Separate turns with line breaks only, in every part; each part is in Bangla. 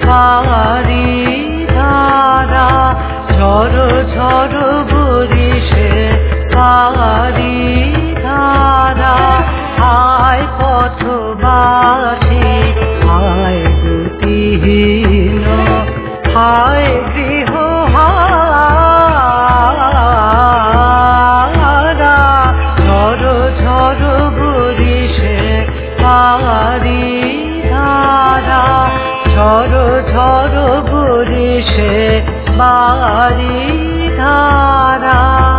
বাড়ি ধারা ঝড়ো ঝড়ো বরিশে বাড়ি ধারা আয় পথবাসী আয় গতিহীন হায় গৃহ হারা ঝড়ো ঝড়ো বরিশে বাড়ি ধারা ঝড়ো ঝড়ো বরিশে বাড়ি ধারা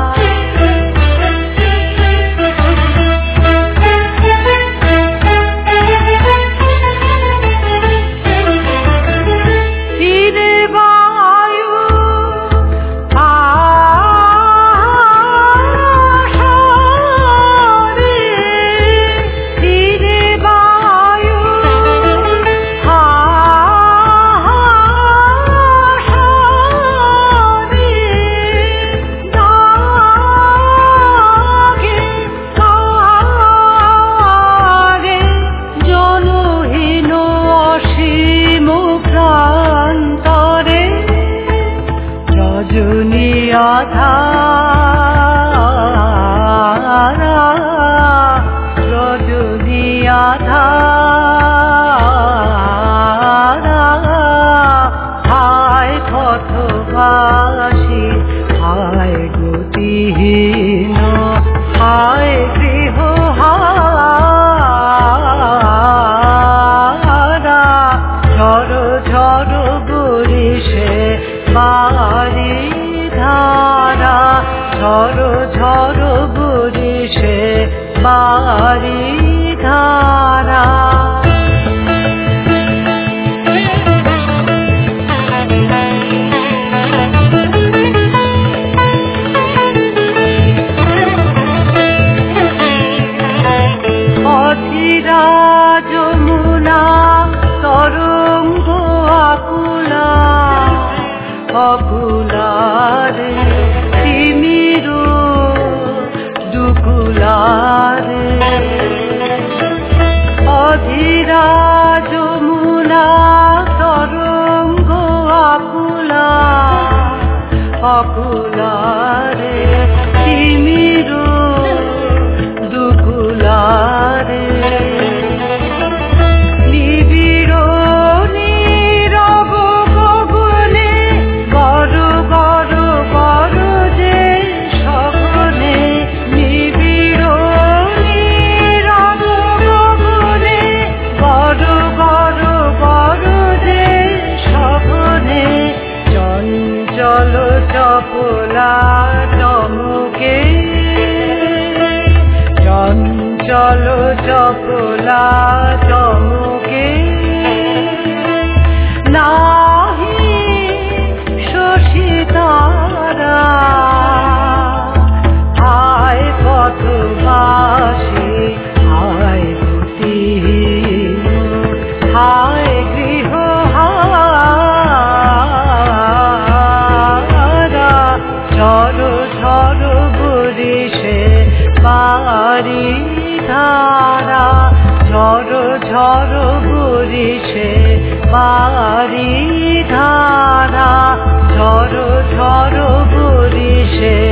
রজনী আধারা হায় পথবাসী হায় গতিহীন হায় গৃহ হারা ঝড়ো ঝড়ো বরিশে বাড়ি ধারা ঝড়ো ঝড়ো বরিশে বাড়ি ধারা অধীরা যমুনা তরঙ্গ আকুলা অকুলারে তিমির দুকুলারে অধীরা যমুনা তরঙ্গ আকুলা অকুলারে তিমির দুকুলারে চপলা চমকে চঞ্চল চপলা চমকে নাহি শশী তারা হায় পথবাসী হায় গতিহীন হায় গৃহ ঝড়ো ঝড়ো বরিশে বাড়ি ধারা ঝড়ো ঝড়ো বরিশে বাড়ি ধারা ঝড়ো ঝড়ো বরিশে